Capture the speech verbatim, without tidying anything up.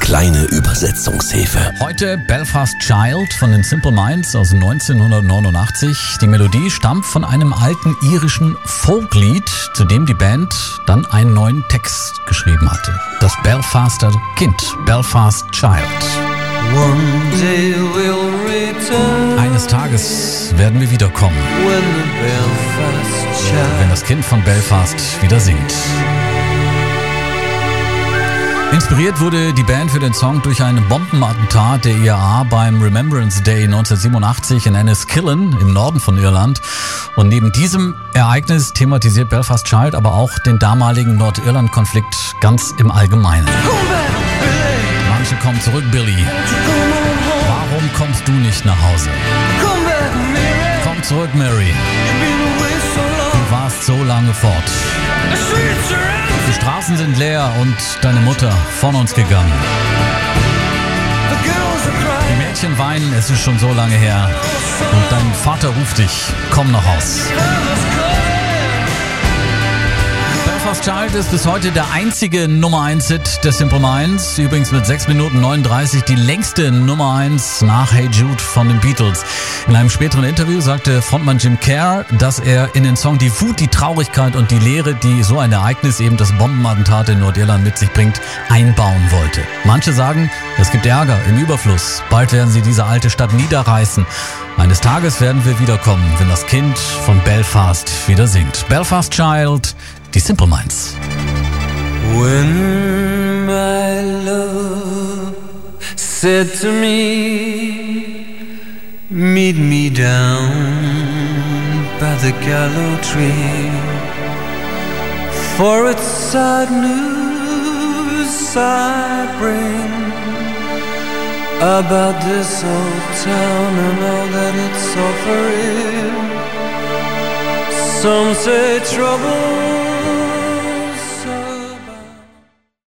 kleine Übersetzungshilfe. Heute Belfast Child von den Simple Minds aus neunzehnhundertneunundachtzig. Die Melodie stammt von einem alten irischen Folklied, zu dem die Band dann einen neuen Text geschrieben hatte. Das Belfaster Kind, Belfast Child. One day we'll return. Eines Tages werden wir wiederkommen, When the Belfast child. wenn das Kind von Belfast wieder singt. Inspiriert wurde die Band für den Song durch ein Bombenattentat der I A A beim Remembrance Day neunzehnhundertsiebenundachtzig in Enniskillen im Norden von Irland. Und neben diesem Ereignis thematisiert Belfast Child aber auch den damaligen Nordirland-Konflikt ganz im Allgemeinen. Manche kommen zurück, Billy. Warum kommst du nicht nach Hause? Komm zurück, Mary. Du warst so lange fort. Die Straßen sind leer und deine Mutter von uns gegangen. Die Mädchen weinen, es ist schon so lange her. Und dein Vater ruft dich, komm nach Haus. Belfast Child ist bis heute der einzige Nummer eins Hit der Simple Minds. Übrigens mit sechs Minuten neununddreißig die längste Nummer eins nach Hey Jude von den Beatles. In einem späteren Interview sagte Frontmann Jim Kerr, dass er in den Song die Wut, die Traurigkeit und die Leere, die so ein Ereignis, eben das Bombenattentat in Nordirland mit sich bringt, einbauen wollte. Manche sagen, es gibt Ärger im Überfluss. Bald werden sie diese alte Stadt niederreißen. Eines Tages werden wir wiederkommen, wenn das Kind von Belfast wieder singt. Belfast Child, die Simple Minds. When my love said to me, meet me down by the gallow tree, for it's sad news I bring about this old town and all that it's offering. Some say trouble